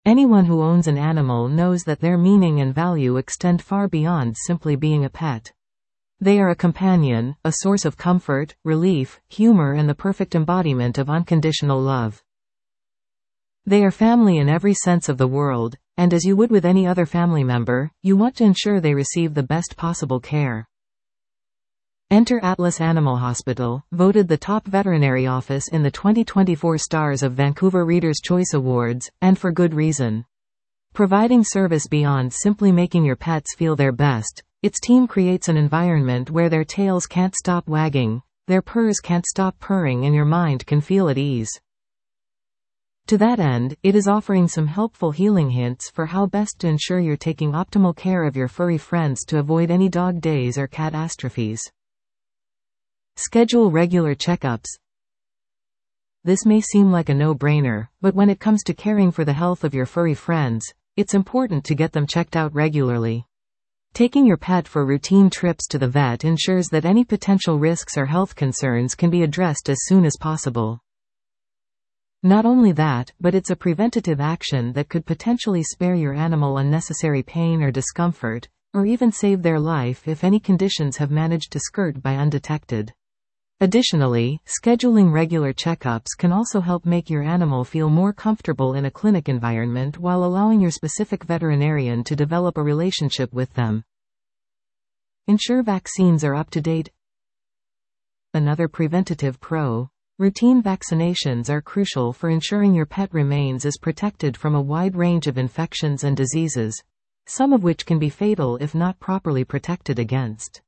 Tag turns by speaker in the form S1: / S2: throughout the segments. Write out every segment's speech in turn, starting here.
S1: Anyone who owns an animal knows that their meaning and value extend far beyond simply being a pet. They are a companion, a source of comfort, relief, humor, and the perfect embodiment of unconditional love. They are family in every sense of the word, and as you would with any other family member, you want to ensure they receive the best possible care. Enter Atlas Animal Hospital, voted the top veterinary office in the 2024 Stars of Vancouver Readers' Choice Awards, and for good reason. Providing service beyond simply making your pets feel their best, its team creates an environment where their tails can't stop wagging, their purrs can't stop purring, and your mind can feel at ease. To that end, it is offering some helpful healing hints for how best to ensure you're taking optimal care of your furry friends to avoid any dog days or catastrophes. Schedule regular checkups. This may seem like a no-brainer, but when it comes to caring for the health of your furry friends, it's important to get them checked out regularly. Taking your pet for routine trips to the vet ensures that any potential risks or health concerns can be addressed as soon as possible. Not only that, but it's a preventative action that could potentially spare your animal unnecessary pain or discomfort, or even save their life if any conditions have managed to skirt by undetected. Additionally, scheduling regular checkups can also help make your animal feel more comfortable in a clinic environment while allowing your specific veterinarian to develop a relationship with them. Ensure vaccines are up to date. Another preventative pro. Routine vaccinations are crucial for ensuring your pet remains as protected from a wide range of infections and diseases, some of which can be fatal if not properly protected against.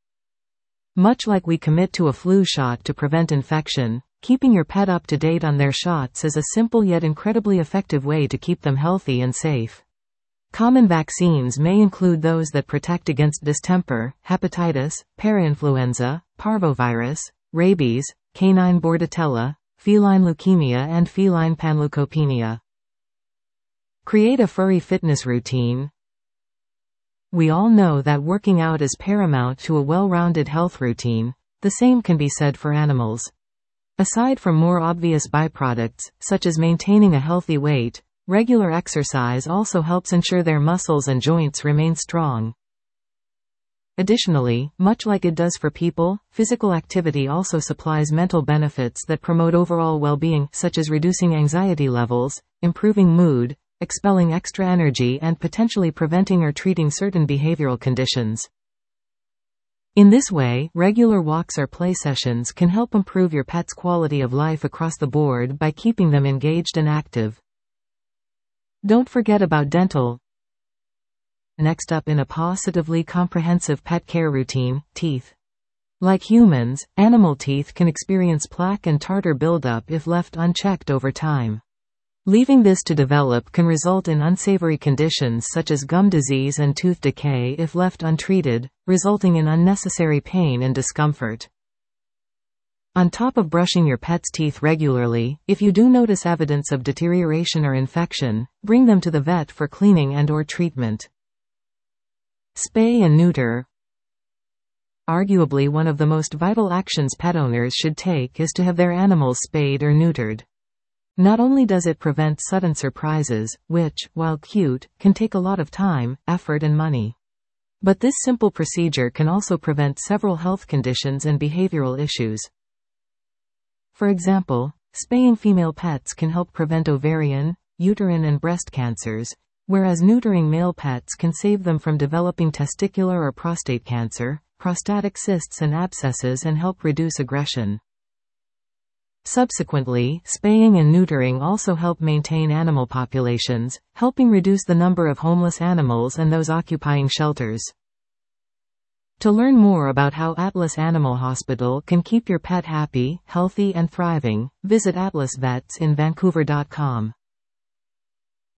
S1: Much like we commit to a flu shot to prevent infection, keeping your pet up to date on their shots is a simple yet incredibly effective way to keep them healthy and safe. Common vaccines may include those that protect against distemper, hepatitis, parainfluenza, parvovirus, rabies, canine bordetella, feline leukemia, and feline panleukopenia. Create a furry fitness routine. We all know that working out is paramount to a well-rounded health routine. The same can be said for animals. Aside from more obvious byproducts, such as maintaining a healthy weight, regular exercise also helps ensure their muscles and joints remain strong. Additionally, much like it does for people, physical activity also supplies mental benefits that promote overall well-being, such as reducing anxiety levels, improving mood, expelling extra energy, and potentially preventing or treating certain behavioral conditions. In this way, regular walks or play sessions can help improve your pet's quality of life across the board by keeping them engaged and active. Don't forget about dental. Next up in a positively comprehensive pet care routine, teeth. Like humans, animal teeth can experience plaque and tartar buildup if left unchecked over time. Leaving this to develop can result in unsavory conditions such as gum disease and tooth decay if left untreated, resulting in unnecessary pain and discomfort. On top of brushing your pet's teeth regularly, if you do notice evidence of deterioration or infection, bring them to the vet for cleaning and/or treatment. Spay and neuter. Arguably one of the most vital actions pet owners should take is to have their animals spayed or neutered. Not only does it prevent sudden surprises, which, while cute, can take a lot of time, effort, and money. But this simple procedure can also prevent several health conditions and behavioral issues. For example, spaying female pets can help prevent ovarian, uterine, and breast cancers, whereas neutering male pets can save them from developing testicular or prostate cancer, prostatic cysts, and abscesses, and help reduce aggression. Subsequently, spaying and neutering also help maintain animal populations, helping reduce the number of homeless animals and those occupying shelters. To learn more about how Atlas Animal Hospital can keep your pet happy, healthy, and thriving, visit atlasvetsinvancouver.com.